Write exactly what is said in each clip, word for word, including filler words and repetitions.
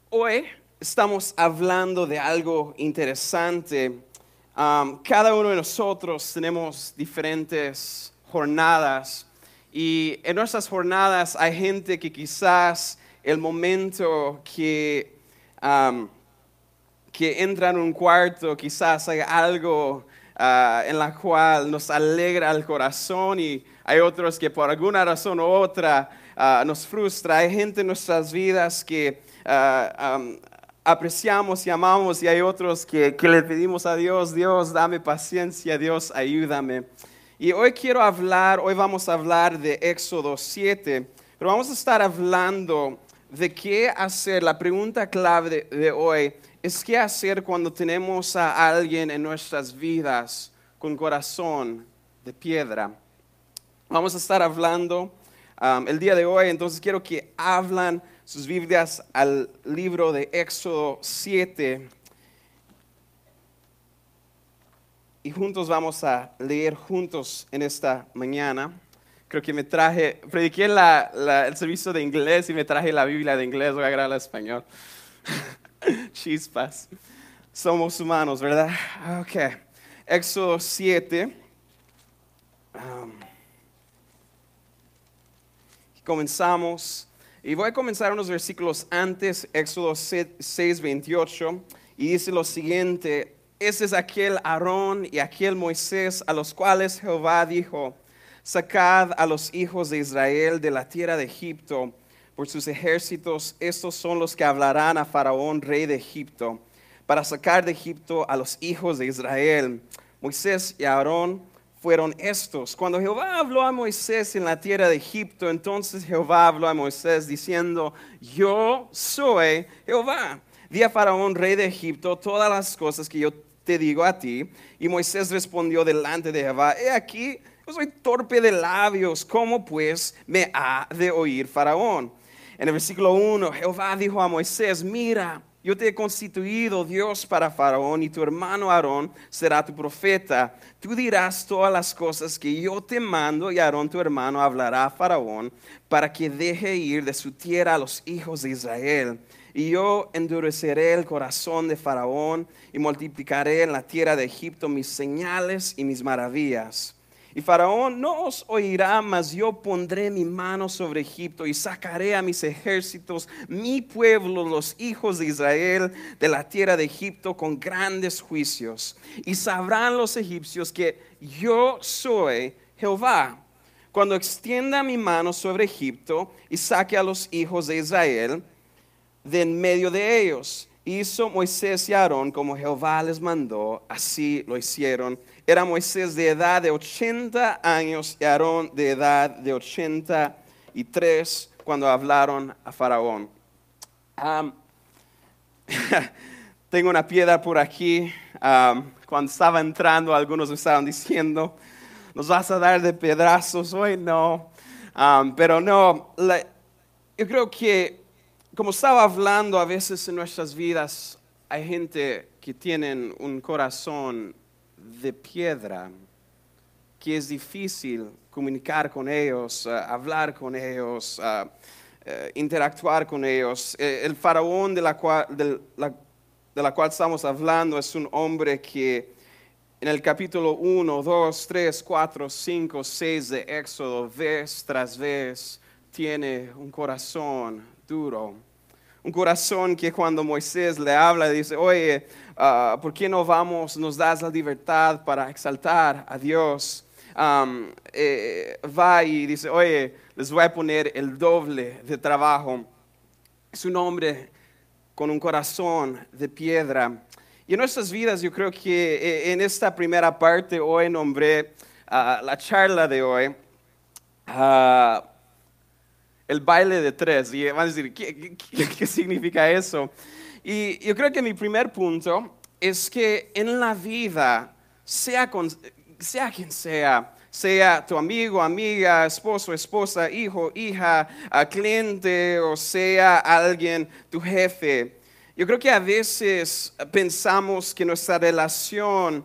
Hoy estamos hablando de algo interesante. Um, cada uno de nosotros tenemos diferentes jornadas y en nuestras jornadas hay gente que quizás el momento que, um, que entra en un cuarto quizás hay algo uh, en la cual nos alegra el corazón y hay otros que por alguna razón u otra uh, nos frustra. Hay gente en nuestras vidas que uh, um, apreciamos y amamos y hay otros que, que le pedimos a Dios, Dios, dame paciencia, Dios, ayúdame. Y hoy quiero hablar, hoy vamos a hablar de Éxodo siete, pero vamos a estar hablando de qué hacer. La pregunta clave de, de hoy es qué hacer cuando tenemos a alguien en nuestras vidas con corazón de piedra. Vamos a estar hablando um, el día de hoy, entonces quiero que hablan sus Biblias al libro de Éxodo siete y juntos vamos a leer juntos en esta mañana. Creo que me traje, prediqué la, la, el servicio de inglés y me traje la Biblia de inglés, voy a agarrar la español. Chispas. Somos humanos, ¿verdad? Ok. Éxodo siete. Um, comenzamos. Y voy a comenzar unos versículos antes, Éxodo seis, veintiocho, y dice lo siguiente: ese es aquel Aarón y aquel Moisés a los cuales Jehová dijo: sacad a los hijos de Israel de la tierra de Egipto por sus ejércitos, estos son los que hablarán a Faraón, rey de Egipto, para sacar de Egipto a los hijos de Israel. Moisés y Aarón fueron estos. Cuando Jehová habló a Moisés en la tierra de Egipto, entonces Jehová habló a Moisés diciendo: yo soy Jehová. Di a Faraón, rey de Egipto, todas las cosas que yo te digo a ti. Y Moisés respondió delante de Jehová: he aquí, yo soy torpe de labios, ¿cómo pues me ha de oír Faraón? En el versículo uno, Jehová dijo a Moisés: mira, yo te he constituido Dios para Faraón y tu hermano Aarón será tu profeta. Tú dirás todas las cosas que yo te mando y Aarón tu hermano hablará a Faraón para que deje ir de su tierra a los hijos de Israel. Y yo endureceré el corazón de Faraón y multiplicaré en la tierra de Egipto mis señales y mis maravillas. Y Faraón no os oirá, mas yo pondré mi mano sobre Egipto y sacaré a mis ejércitos, mi pueblo, los hijos de Israel, de la tierra de Egipto con grandes juicios. Y sabrán los egipcios que yo soy Jehová, cuando extienda mi mano sobre Egipto y saque a los hijos de Israel de en medio de ellos. Hizo Moisés y Aarón como Jehová les mandó, así lo hicieron. Era Moisés de edad de ochenta años y Aarón de edad de ochenta y tres cuando hablaron a Faraón. Um, tengo una piedra por aquí. Um, cuando estaba entrando, algunos me estaban diciendo: ¿nos vas a dar de pedazos hoy? No. Um, pero no, la, yo creo que, como estaba hablando, a veces en nuestras vidas hay gente que tienen un corazón de piedra, que es difícil comunicar con ellos, uh, hablar con ellos, uh, uh, interactuar con ellos. Eh, el faraón de la, cual, de, la, de la cual estamos hablando es un hombre que en el capítulo uno, dos, tres, cuatro, cinco, seis de Éxodo, vez tras vez, tiene un corazón duro. Un corazón que cuando Moisés le habla dice: oye, uh, ¿por qué no vamos, nos das la libertad para exaltar a Dios? Um, eh, va y dice: oye, les voy a poner el doble de trabajo. Es un hombre con un corazón de piedra. Y en nuestras vidas yo creo que eh, en esta primera parte hoy nombré uh, la charla de hoy. Uh, El baile de tres, y van a decir: ¿qué, qué, qué significa eso? Y yo creo que mi primer punto es que en la vida, sea, con, sea quien sea, sea tu amigo, amiga, esposo, esposa, hijo, hija, cliente, o sea alguien, tu jefe, yo creo que a veces pensamos que nuestra relación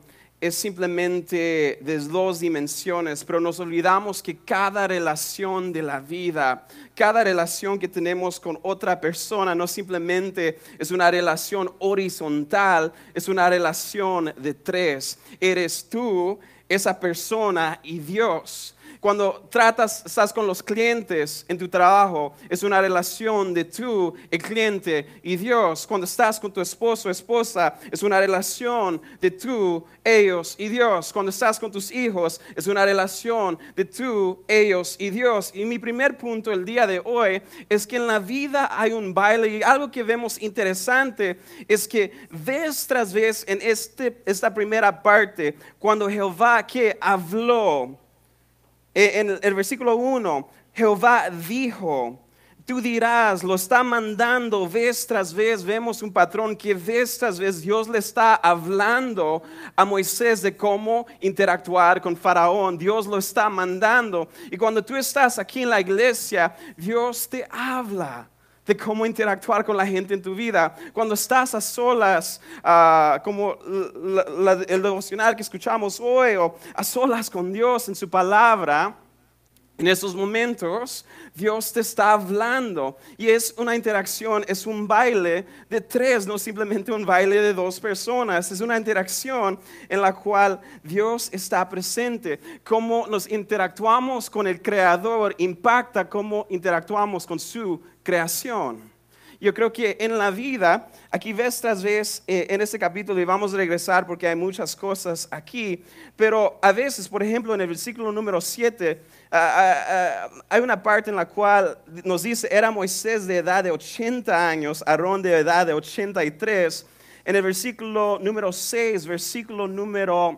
es simplemente de dos dimensiones, pero nos olvidamos que cada relación de la vida, cada relación que tenemos con otra persona no simplemente es una relación horizontal, es una relación de tres. Eres tú, esa persona y Dios. Cuando tratas, estás con los clientes en tu trabajo, es una relación de tú, el cliente y Dios. Cuando estás con tu esposo o esposa, es una relación de tú, ellos y Dios. Cuando estás con tus hijos, es una relación de tú, ellos y Dios. Y mi primer punto el día de hoy es que en la vida hay un baile, y algo que vemos interesante es que vez tras vez en este, esta primera parte, cuando Jehová que habló, en el versículo uno, Jehová dijo, tú dirás, lo está mandando vez tras vez. Vemos un patrón que vez tras vez Dios le está hablando a Moisés de cómo interactuar con Faraón. Dios lo está mandando. Y cuando tú estás aquí en la iglesia, Dios te habla de cómo interactuar con la gente en tu vida. Cuando estás a solas, uh, como la, la, el devocional que escuchamos hoy, o a solas con Dios en su palabra, en esos momentos Dios te está hablando y es una interacción, es un baile de tres, no simplemente un baile de dos personas. Es una interacción en la cual Dios está presente. Cómo nos interactuamos con el Creador impacta cómo interactuamos con su creación. Yo creo que en la vida, aquí vez tras vez eh, en este capítulo, y vamos a regresar porque hay muchas cosas aquí, pero a veces, por ejemplo, en el versículo número siete, uh, uh, uh, hay una parte en la cual nos dice, era Moisés de edad de ochenta años, Aarón de edad de ochenta y tres. En el versículo número seis, versículo número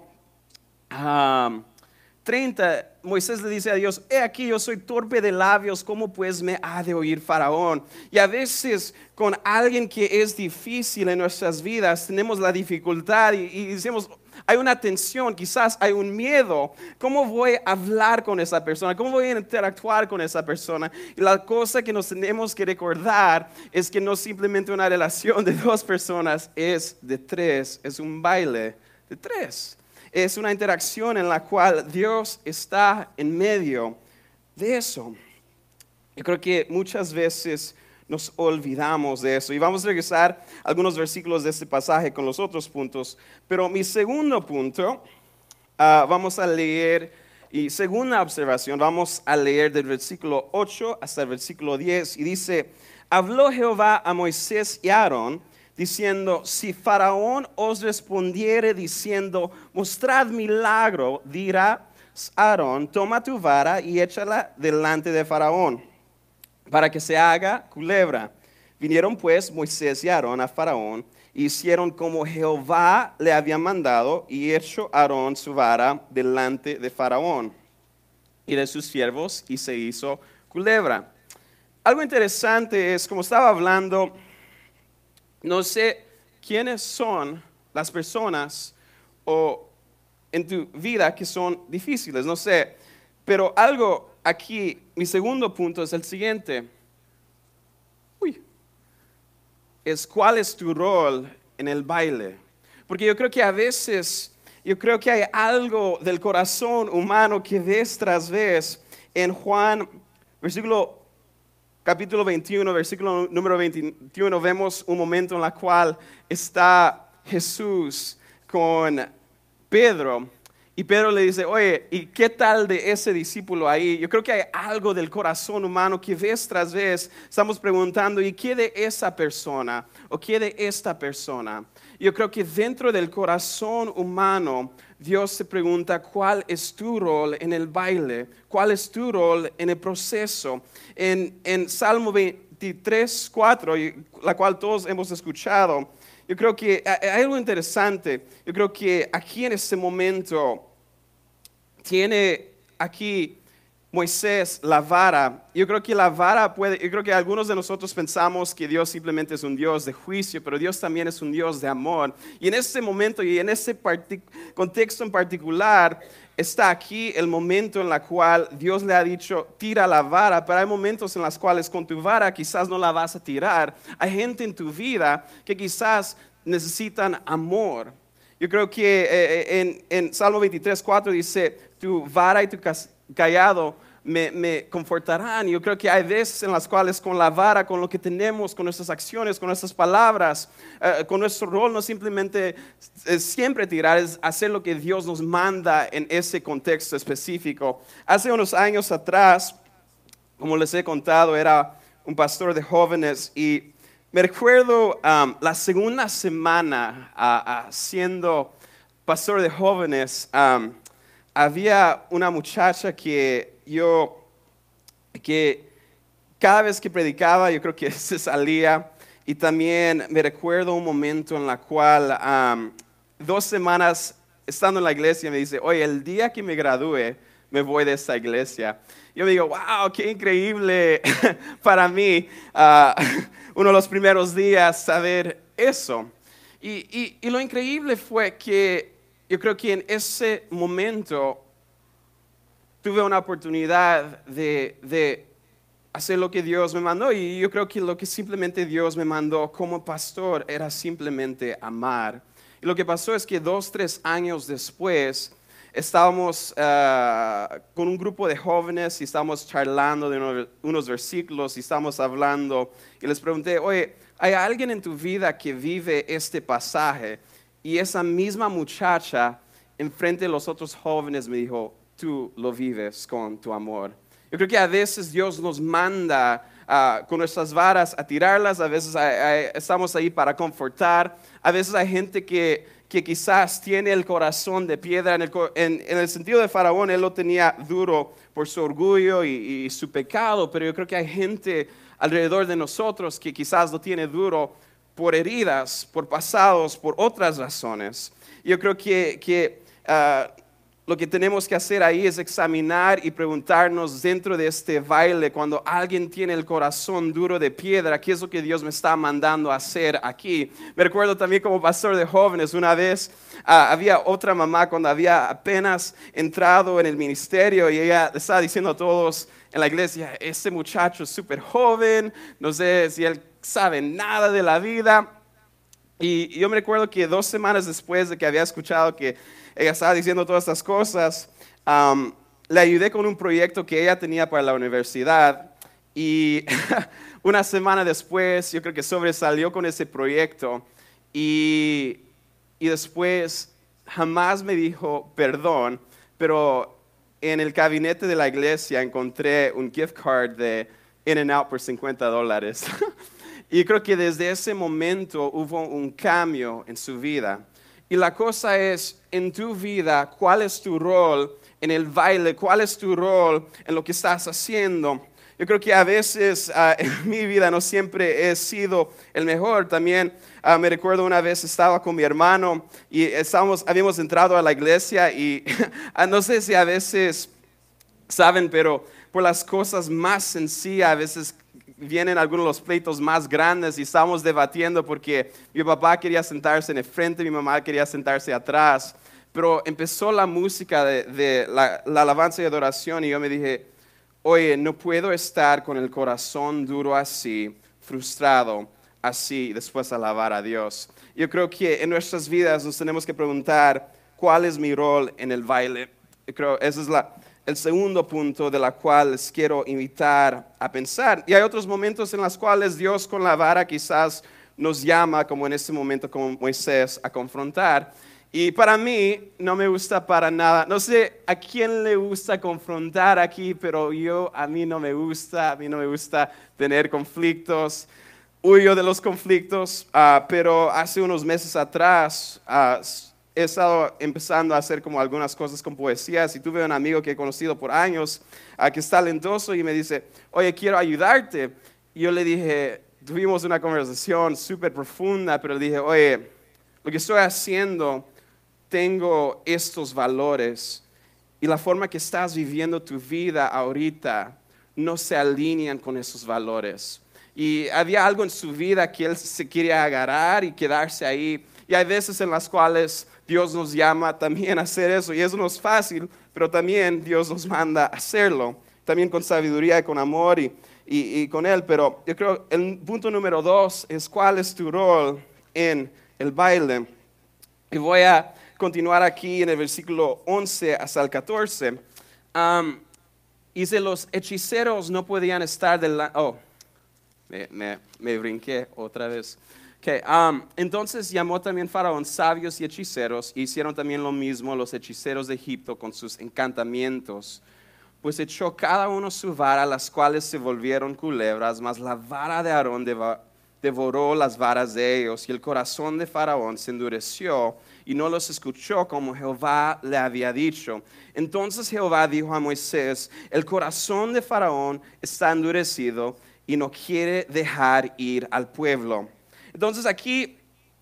Um, treinta, Moisés le dice a Dios, he aquí yo soy torpe de labios, ¿cómo pues me ha de oír Faraón? Y a veces con alguien que es difícil en nuestras vidas tenemos la dificultad y, y decimos, hay una tensión, quizás hay un miedo. ¿Cómo voy a hablar con esa persona? ¿Cómo voy a interactuar con esa persona? Y la cosa que nos tenemos que recordar es que no es simplemente una relación de dos personas, es de tres, es un baile de tres. Es una interacción en la cual Dios está en medio de eso. Yo creo que muchas veces nos olvidamos de eso. Y vamos a regresar a algunos versículos de este pasaje con los otros puntos. Pero mi segundo punto, uh, vamos a leer, y segunda observación, vamos a leer del versículo ocho hasta el versículo diez. Y dice, habló Jehová a Moisés y a Aarón, diciendo, si Faraón os respondiere diciendo, mostrad milagro, dirá Aarón, toma tu vara y échala delante de Faraón, para que se haga culebra. Vinieron pues Moisés y Aarón a Faraón, y hicieron como Jehová le había mandado, y echó Aarón su vara delante de Faraón y de sus siervos, y se hizo culebra. Algo interesante es, como estaba hablando, no sé quiénes son las personas o en tu vida que son difíciles, no sé, pero algo aquí, mi segundo punto es el siguiente. Uy, es cuál es tu rol en el baile. Porque yo creo que a veces, yo creo que hay algo del corazón humano que vez tras vez en Juan, versículo capítulo veintiuno, versículo número veintiuno, vemos un momento en el cual está Jesús con Pedro. Y Pedro le dice, oye, ¿y qué tal de ese discípulo ahí? Yo creo que hay algo del corazón humano que vez tras vez estamos preguntando, ¿y qué de esa persona? ¿O qué de esta persona? Yo creo que dentro del corazón humano, Dios se pregunta, ¿cuál es tu rol en el baile? ¿Cuál es tu rol en el proceso? En, en Salmo veintitrés, cuatro, la cual todos hemos escuchado, yo creo que hay algo interesante. Yo creo que aquí en este momento tiene aquí Moisés la vara. Yo creo que la vara puede, yo creo que algunos de nosotros pensamos que Dios simplemente es un Dios de juicio, pero Dios también es un Dios de amor. Y en este momento y en este contexto en particular, está aquí el momento en el cual Dios le ha dicho, tira la vara, pero hay momentos en los cuales con tu vara quizás no la vas a tirar. Hay gente en tu vida que quizás necesitan amor. Yo creo que eh, en, en Salmo veintitrés, cuatro dice, tu vara y tu cas- callado me, me confortarán. Yo creo que hay veces en las cuales con la vara, con lo que tenemos, con nuestras acciones, con nuestras palabras, eh, con nuestro rol, no simplemente es siempre tirar, es hacer lo que Dios nos manda en ese contexto específico. Hace unos años atrás, como les he contado, era un pastor de jóvenes y me recuerdo um, la segunda semana uh, uh, siendo pastor de jóvenes, um, había una muchacha que yo, que cada vez que predicaba, yo creo que se salía. Y también me recuerdo un momento en la cual, um, dos semanas estando en la iglesia, me dice, oye, el día que me gradúe, me voy de esta iglesia. Yo me digo, wow, qué increíble para mí, uh, uno de los primeros días, saber eso. Y, y, y lo increíble fue que yo creo que en ese momento tuve una oportunidad de, de hacer lo que Dios me mandó, y yo creo que lo que simplemente Dios me mandó como pastor era simplemente amar. Y lo que pasó es que dos, tres años después estábamos uh, con un grupo de jóvenes y estábamos charlando de uno, unos versículos y estábamos hablando y les pregunté, oye, ¿hay alguien en tu vida que vive este pasaje? Y esa misma muchacha enfrente de los otros jóvenes me dijo, tú lo vives con tu amor. Yo creo que a veces Dios nos manda uh, con nuestras varas a tirarlas, a veces hay, hay, estamos ahí para confortar, a veces hay gente que, que quizás tiene el corazón de piedra, en el, en, en el sentido de Faraón, él lo tenía duro por su orgullo y, y su pecado, pero yo creo que hay gente alrededor de nosotros que quizás lo tiene duro por heridas, por pasados, por otras razones. Yo creo que... que uh, lo que tenemos que hacer ahí es examinar y preguntarnos dentro de este baile, cuando alguien tiene el corazón duro de piedra, ¿qué es lo que Dios me está mandando a hacer aquí? Me recuerdo también como pastor de jóvenes, una vez uh, había otra mamá cuando había apenas entrado en el ministerio y ella estaba diciendo a todos en la iglesia, este muchacho es súper joven, no sé si él sabe nada de la vida. Y, y yo me recuerdo que dos semanas después de que había escuchado que ella estaba diciendo todas estas cosas, um, le ayudé con un proyecto que ella tenía para la universidad y una semana después yo creo que sobresalió con ese proyecto y, y después jamás me dijo perdón, pero en el gabinete de la iglesia encontré un gift card de In-N-Out por cincuenta dólares. Y creo que desde ese momento hubo un cambio en su vida. Y la cosa es, en tu vida, ¿cuál es tu rol en el baile? ¿Cuál es tu rol en lo que estás haciendo? Yo creo que a veces uh, en mi vida no siempre he sido el mejor. También uh, me recuerdo una vez estaba con mi hermano y estábamos, habíamos entrado a la iglesia y no sé si a veces saben, pero por las cosas más sencillas a veces vienen algunos de los pleitos más grandes y estábamos debatiendo porque mi papá quería sentarse en el frente, mi mamá quería sentarse atrás, pero empezó la música de, de la, la alabanza y adoración y yo me dije, oye, no puedo estar con el corazón duro así, frustrado así, y después alabar a Dios. Yo creo que en nuestras vidas nos tenemos que preguntar, ¿cuál es mi rol en el baile? Yo creo esa es la... el segundo punto de la cual les quiero invitar a pensar. Y hay otros momentos en los cuales Dios con la vara quizás nos llama, como en este momento como Moisés, a confrontar. Y para mí no me gusta para nada. No sé a quién le gusta confrontar aquí, pero yo, a mí no me gusta. A mí no me gusta tener conflictos. Huyo de los conflictos. Uh, pero hace unos meses atrás... Uh, he estado empezando a hacer como algunas cosas con poesías y tuve un amigo que he conocido por años uh, que es talentoso y me dice, oye, quiero ayudarte. Y yo le dije, tuvimos una conversación súper profunda, pero le dije, oye, lo que estoy haciendo, tengo estos valores y la forma que estás viviendo tu vida ahorita no se alinean con esos valores. Y había algo en su vida que él se quería agarrar y quedarse ahí. Y hay veces en las cuales Dios nos llama también a hacer eso. Y eso no es fácil, pero también Dios nos manda a hacerlo. También con sabiduría y con amor y, y, y con Él. Pero yo creo que el punto número dos es cuál es tu rol en el baile. Y voy a continuar aquí en el versículo once hasta el catorce. Um, dice, los hechiceros no podían estar delante. Oh, me, me, me brinqué otra vez. Okay, um, entonces llamó también Faraón sabios y hechiceros, e hicieron también lo mismo los hechiceros de Egipto con sus encantamientos. Pues echó cada uno su vara, las cuales se volvieron culebras, mas la vara de Aarón deva- devoró las varas de ellos, y el corazón de Faraón se endureció, y no los escuchó como Jehová le había dicho. Entonces Jehová dijo a Moisés, el corazón de Faraón está endurecido, y no quiere dejar ir al pueblo. Entonces aquí,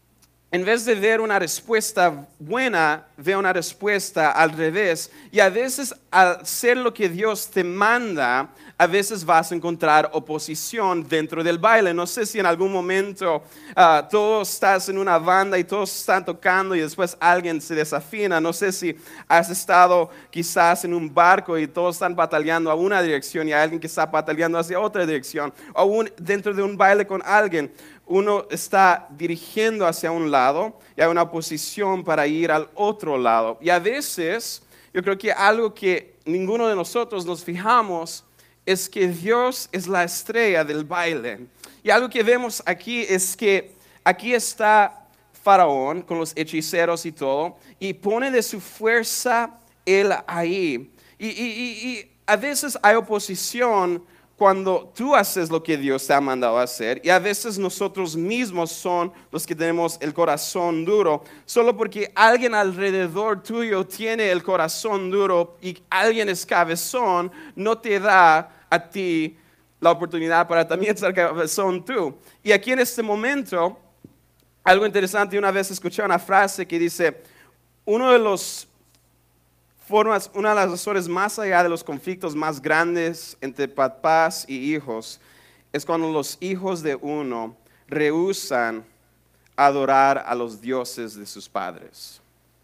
en vez de ver una respuesta buena, ve una respuesta al revés. Y a veces al hacer lo que Dios te manda, a veces vas a encontrar oposición dentro del baile. No sé si en algún momento uh, todos estás en una banda y todos están tocando y después alguien se desafina. No sé si has estado quizás en un barco y todos están batallando a una dirección y hay alguien que está batallando hacia otra dirección. O un, dentro de un baile con alguien, uno está dirigiendo hacia un lado y hay una posición para ir al otro lado. Y a veces, yo creo que algo que ninguno de nosotros nos fijamos es que Dios es la estrella del baile. Y algo que vemos aquí es que aquí está Faraón con los hechiceros y todo, y pone de su fuerza él ahí. Y, y, y, y a veces hay oposición cuando tú haces lo que Dios te ha mandado a hacer, y a veces nosotros mismos son los que tenemos el corazón duro, solo porque alguien alrededor tuyo tiene el corazón duro y alguien es cabezón, no te da a ti la oportunidad para también ser cabezón tú. Y aquí en este momento, algo interesante, una vez escuché una frase que dice, uno de los formas, una de las razones más allá de los conflictos más grandes entre papás y hijos es cuando los hijos de uno rehúsan adorar a los dioses de sus padres.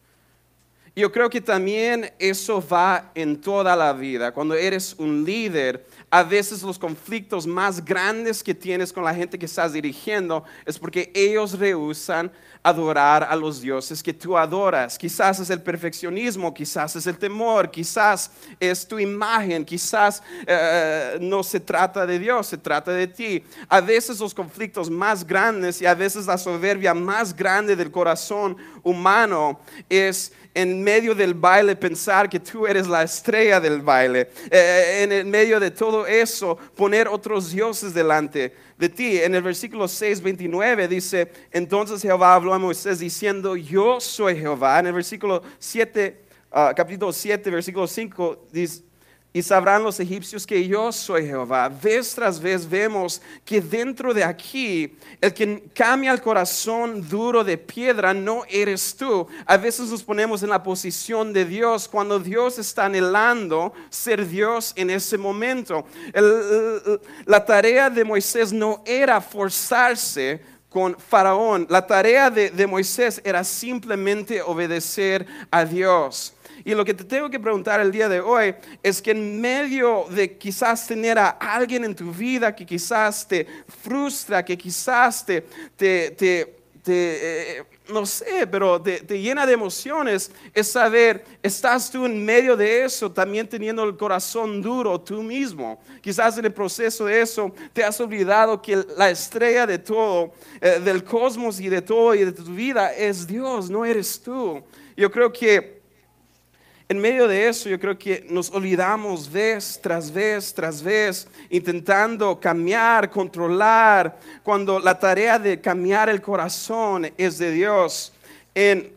Yo creo que también eso va en toda la vida. Cuando eres un líder, a veces los conflictos más grandes que tienes con la gente que estás dirigiendo es porque ellos rehúsan adorar a los dioses que tú adoras. Quizás es el perfeccionismo, quizás es el temor, quizás es tu imagen, quizás eh, no se trata de Dios, se trata de ti. A veces los conflictos más grandes y a veces la soberbia más grande del corazón humano es en medio del baile pensar que tú eres la estrella del baile. Eh, en el medio de todo eso, poner otros dioses delante de ti. En el versículo seis, veintinueve dice, entonces Jehová habló a Moisés diciendo, yo soy Jehová. En el versículo siete, uh, capítulo siete, versículo cinco, dice, y sabrán los egipcios que yo soy Jehová. Vez tras vez vemos que dentro de aquí, el que cambia el corazón duro de piedra no eres tú. A veces nos ponemos en la posición de Dios cuando Dios está anhelando ser Dios en ese momento. El, la tarea de Moisés no era forzarse con Faraón. La tarea de, de Moisés era simplemente obedecer a Dios. Y lo que te tengo que preguntar el día de hoy es que en medio de quizás tener a alguien en tu vida que quizás te frustra, que quizás te, te, te, te eh, no sé, pero te, te llena de emociones, es saber, estás tú en medio de eso, también teniendo el corazón duro tú mismo. Quizás en el proceso de eso te has olvidado que la estrella de todo, eh, del cosmos y de todo y de tu vida es Dios, no eres tú. Yo creo que en medio de eso, yo creo que nos olvidamos vez tras vez tras vez, intentando cambiar, controlar, cuando la tarea de cambiar el corazón es de Dios. En,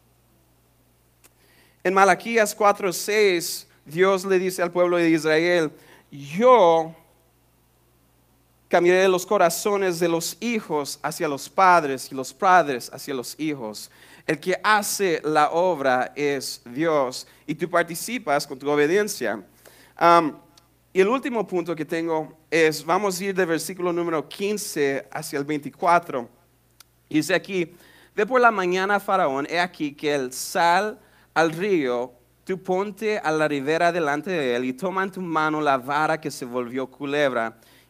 en Malaquías cuatro seis, Dios le dice al pueblo de Israel, yo cambiaré los corazones de los hijos hacia los padres y los padres hacia los hijos. El que hace la obra es Dios y tú participas con tu obediencia. Um, y el último punto que tengo es, vamos a ir del versículo número quince hacia el veinticuatro. Dice aquí, ve por la mañana Faraón, he aquí que él sal al río, tú ponte a la ribera delante de él y toma en tu mano la vara que se volvió culebra.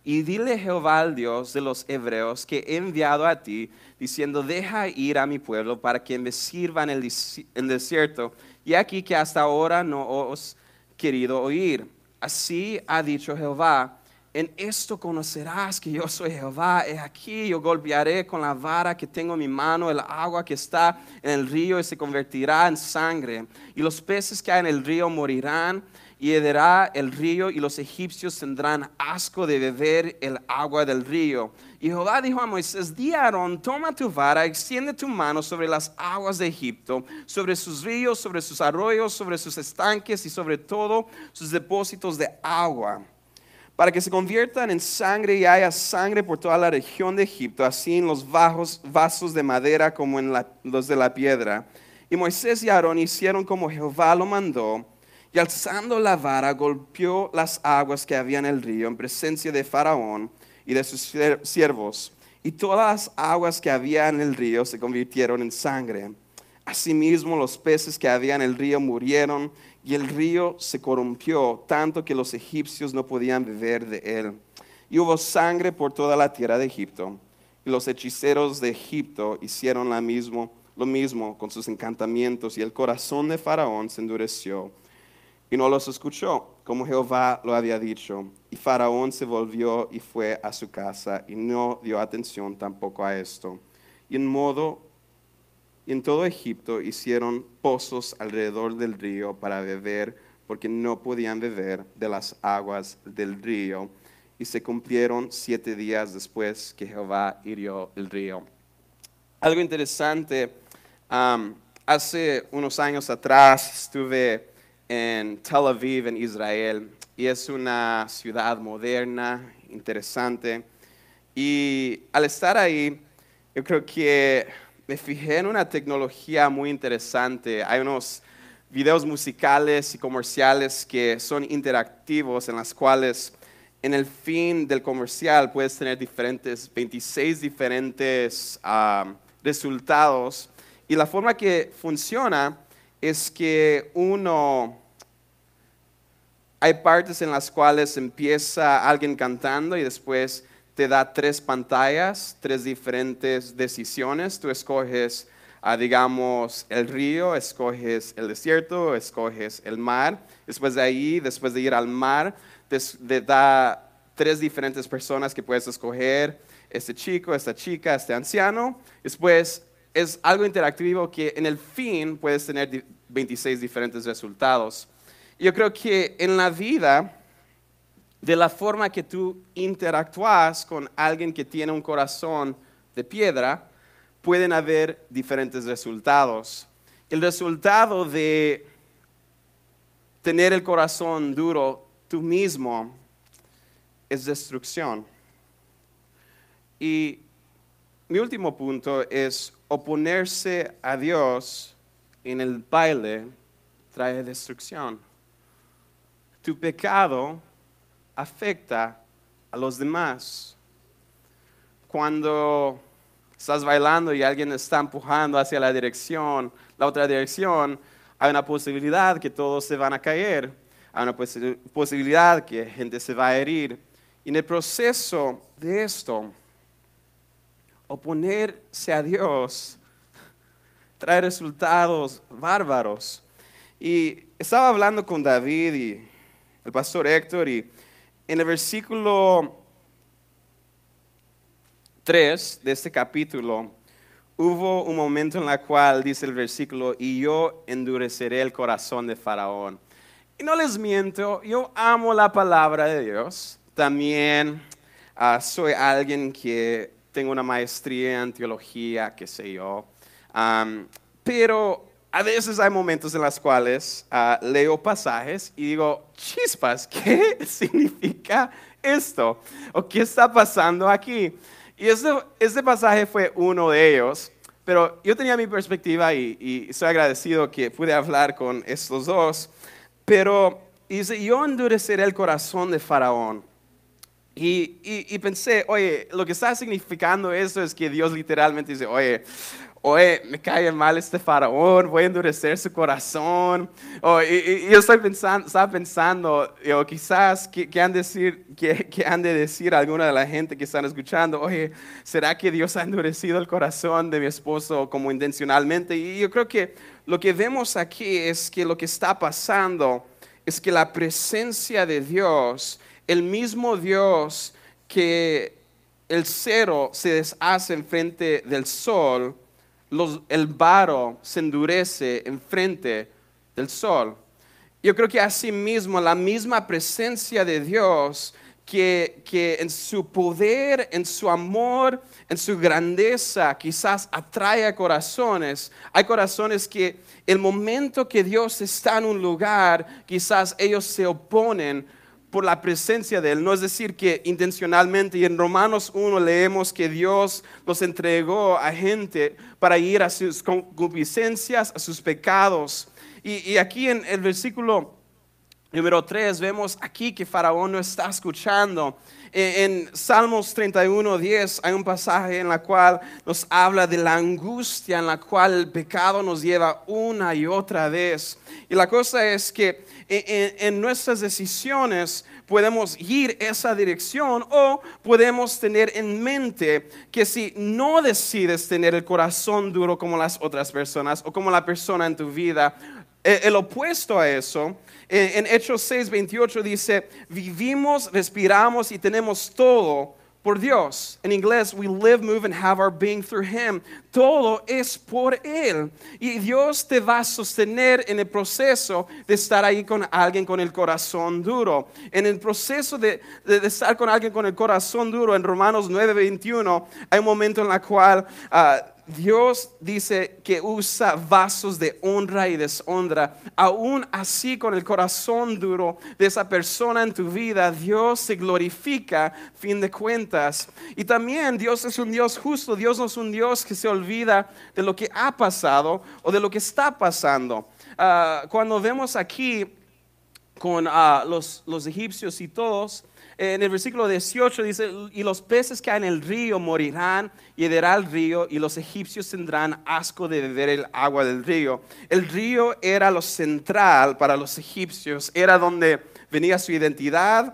y dile Jehová al Dios de los hebreos que he enviado a ti, diciendo, deja ir a mi pueblo para que me sirva en el, en el desierto, y aquí que hasta ahora no os he querido oír. Así ha dicho Jehová, en esto conocerás que yo soy Jehová. He aquí yo golpearé con la vara que tengo en mi mano el agua que está en el río y se convertirá en sangre. Y los peces que hay en el río morirán y hederá el río y los egipcios tendrán asco de beber el agua del río. Y Jehová dijo a Moisés, di a Aarón, toma tu vara, extiende tu mano sobre las aguas de Egipto, sobre sus ríos, sobre sus arroyos, sobre sus estanques y sobre todo sus depósitos de agua, para que se conviertan en sangre y haya sangre por toda la región de Egipto, así en los bajos vasos de madera como en la, los de la piedra. Y Moisés y Aarón hicieron como Jehová lo mandó, y alzando la vara golpeó las aguas que había en el río en presencia de Faraón y de sus siervos, y todas las aguas que había en el río se convirtieron en sangre. Asimismo los peces que había en el río murieron, y el río se corrompió, tanto que los egipcios no podían beber de él. Y hubo sangre por toda la tierra de Egipto. Y los hechiceros de Egipto hicieron la mismo, lo mismo con sus encantamientos, y el corazón de Faraón se endureció, y no los escuchó, como Jehová lo había dicho. Y Faraón se volvió y fue a su casa, y no dio atención tampoco a esto. Y en modo Y en todo Egipto hicieron pozos alrededor del río para beber, porque no podían beber de las aguas del río. Y se cumplieron siete días después que Jehová hirió el río. Algo interesante, um, hace unos años atrás estuve en Tel Aviv, en Israel, y es una ciudad moderna, interesante. Y al estar ahí, yo creo que me fijé en una tecnología muy interesante. Hay unos videos musicales y comerciales que son interactivos, en las cuales en el fin del comercial puedes tener diferentes, veintiséis diferentes uh, resultados. Y la forma que funciona es que uno, hay partes en las cuales empieza alguien cantando y después te da tres pantallas, tres diferentes decisiones. Tú escoges, uh, digamos, el río, escoges el desierto, escoges el mar. Después de ahí, después de ir al mar, te, te da tres diferentes personas que puedes escoger, este chico, esta chica, este anciano. Después es algo interactivo que en el fin puedes tener veintiséis diferentes resultados. Yo creo que en la vida, de la forma que tú interactúas con alguien que tiene un corazón de piedra, pueden haber diferentes resultados. El resultado de tener el corazón duro tú mismo es destrucción. Y mi último punto es oponerse a Dios en el baile trae destrucción. Tu pecado afecta a los demás. Cuando estás bailando y alguien está empujando hacia la dirección, la otra dirección, hay una posibilidad que todos se van a caer, hay una pos- posibilidad que gente se va a herir. Y en el proceso de esto, oponerse a Dios trae resultados bárbaros. Y estaba hablando con David y el pastor Héctor, y en el versículo tres de este capítulo, hubo un momento en el cual dice el versículo, y yo endureceré el corazón de Faraón. Y no les miento, yo amo la palabra de Dios. También uh, soy alguien que tengo una maestría en teología, qué sé yo. Um, pero a veces hay momentos en los cuales uh, leo pasajes y digo, chispas, ¿qué significa esto? ¿O qué está pasando aquí? Y este, este pasaje fue uno de ellos, pero yo tenía mi perspectiva y, y soy agradecido que pude hablar con estos dos. Pero dice, yo endureceré el corazón de Faraón. Y, y, y pensé, oye, lo que está significando esto es que Dios literalmente dice, oye, oye, me cae mal este faraón, voy a endurecer su corazón. O, y, y- y yo estoy pensando, estaba pensando, o quizás, ¿qué, qué han, decir, qué, qué han de decir alguna de la gente que están escuchando? Oye, ¿será que Dios ha endurecido el corazón de mi esposo como intencionalmente? Y yo creo que lo que vemos aquí es que lo que está pasando es que la presencia de Dios, el mismo Dios que el cero se deshace en frente del sol, los- el varo se endurece en frente del sol. Yo creo que así mismo la misma presencia de Dios que, que en su poder, en su amor, en su grandeza quizás atrae a corazones. Hay corazones que el momento que Dios está en un lugar, quizás ellos se oponen por la presencia de Él. No es decir que intencionalmente, y en Romanos uno leemos que Dios los entregó a gente para ir a sus concupiscencias, a sus pecados. Y, y aquí en el versículo número tres vemos aquí que Faraón no está escuchando. En, en Salmos treinta y uno, diez hay un pasaje en la cual nos habla de la angustia en la cual el pecado nos lleva una y otra vez. Y la cosa es que en, en, en nuestras decisiones podemos ir esa dirección o podemos tener en mente que si no decides tener el corazón duro como las otras personas o como la persona en tu vida, el, el opuesto a eso, en, en Hechos seis veintiocho dice, vivimos, respiramos y tenemos todo por Dios. En inglés, we live, move and have our being through Him. Todo es por Él. Y Dios te va a sostener en el proceso de estar ahí con alguien con el corazón duro. En el proceso de, de, de estar con alguien con el corazón duro, en Romanos nueve veintiuno, hay un momento en el cual uh, Dios dice que usa vasos de honra y deshonra. Aún así, con el corazón duro de esa persona en tu vida, Dios se glorifica, fin de cuentas. Y también Dios es un Dios justo. Dios no es un Dios que se olvida de lo que ha pasado o de lo que está pasando. Uh, cuando vemos aquí con uh, los, los egipcios y todos, en el versículo dieciocho dice, y los peces que hay en el río morirán y hederá el río, y los egipcios tendrán asco de beber el agua del río. El río era lo central para los egipcios, era donde venía su identidad,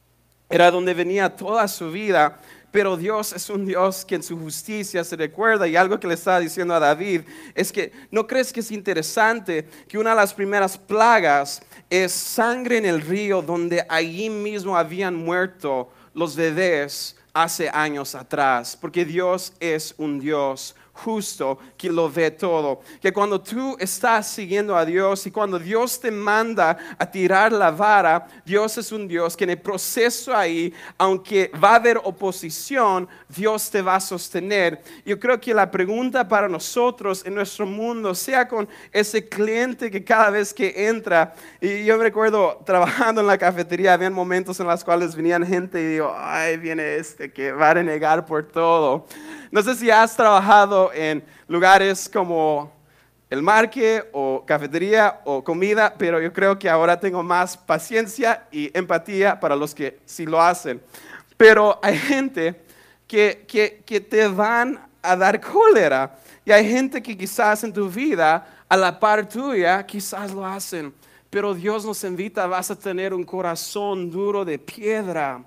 era donde venía toda su vida. Pero Dios es un Dios que en su justicia se recuerda, y algo que le estaba diciendo a David es que ¿no crees que es interesante que una de las primeras plagas es sangre en el río donde allí mismo habían muerto los bebés hace años atrás? Porque Dios es un Dios justo que lo ve todo. Que cuando tú estás siguiendo a Dios y cuando Dios te manda a tirar la vara, Dios es un Dios que en el proceso ahí, aunque va a haber oposición, Dios te va a sostener. Yo creo que la pregunta para nosotros en nuestro mundo, sea con ese cliente que cada vez que entra, y yo me recuerdo trabajando en la cafetería, habían momentos en los cuales venían gente y digo, ay, viene este que va a renegar por todo. No sé si has trabajado en lugares como el marque o cafetería o comida, pero yo creo que ahora tengo más paciencia y empatía para los que sí lo hacen. Pero hay gente que, que, que te van a dar cólera y hay gente que quizás en tu vida, a la par tuya, quizás lo hacen. Pero Dios nos invita, vas a tener un corazón duro de piedra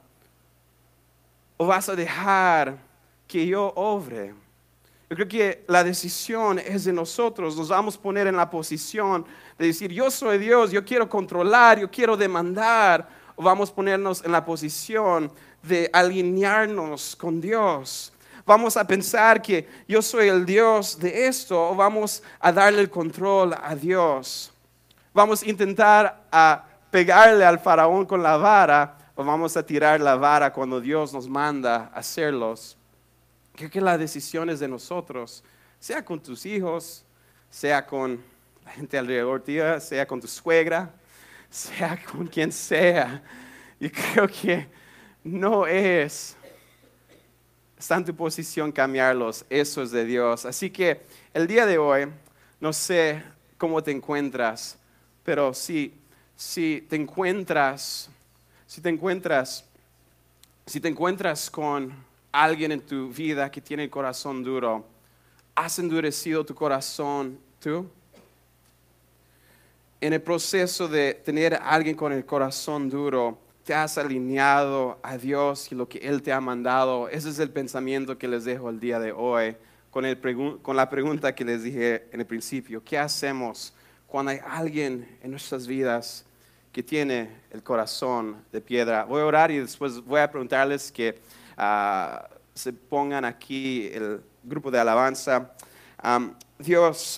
o vas a dejar que yo obre. Yo creo que la decisión es de nosotros. Nos vamos a poner en la posición de decir, yo soy Dios, yo quiero controlar, yo quiero demandar. O vamos a ponernos en la posición de alinearnos con Dios. Vamos a pensar que yo soy el Dios de esto, o vamos a darle el control a Dios. Vamos a intentar a pegarle al faraón con la vara, o vamos a tirar la vara cuando Dios nos manda a hacerlos. Creo que la decisión es de nosotros, sea con tus hijos, sea con la gente alrededor tuya, sea con tu suegra, sea con quien sea. Y creo que no es, está en tu posición cambiarlos, eso es de Dios. Así que el día de hoy, no sé cómo te encuentras, pero si, si te encuentras, si te encuentras, si te encuentras con alguien en tu vida que tiene el corazón duro, ¿Has endurecido tu corazón tú? En el proceso de tener a alguien con el corazón duro, ¿te has alineado a Dios y lo que Él te ha mandado? Ese es el pensamiento que les dejo el día de hoy, con, el pregu- con la pregunta que les dije en el principio. ¿Qué hacemos cuando hay alguien en nuestras vidas que tiene el corazón de piedra? Voy a orar y después voy a preguntarles que uh, se pongan aquí el grupo de alabanza. Um, Dios,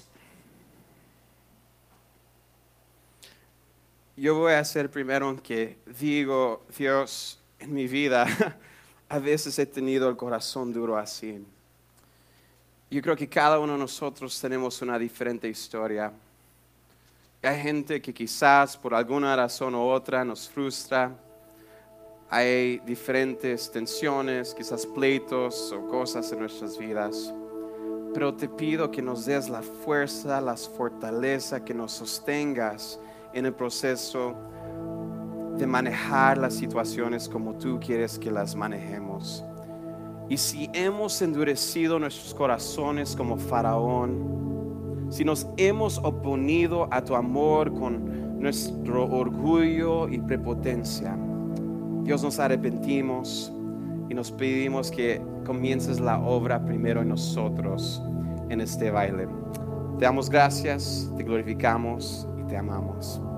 yo voy a ser primero en que digo, Dios, en mi vida a veces he tenido el corazón duro así. Yo creo que cada uno de nosotros tenemos una diferente historia. Hay gente que quizás por alguna razón u otra nos frustra. Hay diferentes tensiones, quizás pleitos o cosas en nuestras vidas. Pero te pido que nos des la fuerza, la fortaleza, que nos sostengas en el proceso de manejar las situaciones como tú quieres que las manejemos. Y si hemos endurecido nuestros corazones como Faraón, si nos hemos oponido a tu amor con nuestro orgullo y prepotencia, Dios, nos arrepentimos y nos pedimos que comiences la obra primero en nosotros en este baile. Te damos gracias, te glorificamos y te amamos.